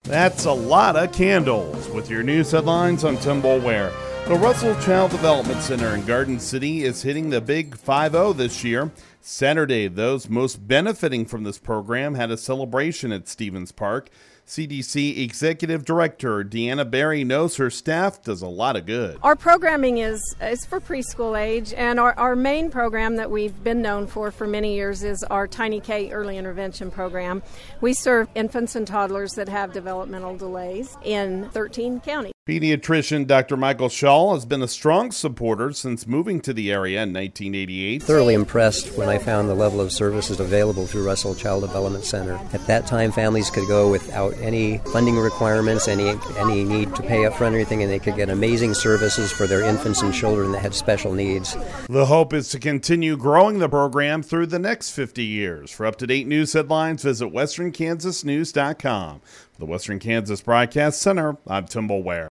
That's a lot of candles. With your news headlines, I'm Tim Boulware. The Russell Child Development Center in Garden City is hitting the big 5-0 this year. Saturday, those most benefiting from this program had a celebration at Stevens Park. CDC Executive Director Deanna Berry knows her staff does a lot of good. Our programming is for preschool age, and our main program that we've been known for many years is our Tiny K Early Intervention Program. We serve infants and toddlers that have developmental delays in 13 counties. Pediatrician Dr. Michael Shaw has been a strong supporter since moving to the area in 1988. Thoroughly impressed when I found the level of services available through Russell Child Development Center. At that time, families could go without any funding requirements, any need to pay up front or anything, and they could get amazing services for their infants and children that had special needs. The hope is to continue growing the program through the next 50 years. For up-to-date news headlines, visit westernkansasnews.com. For the Western Kansas Broadcast Center, I'm Tim Boulware.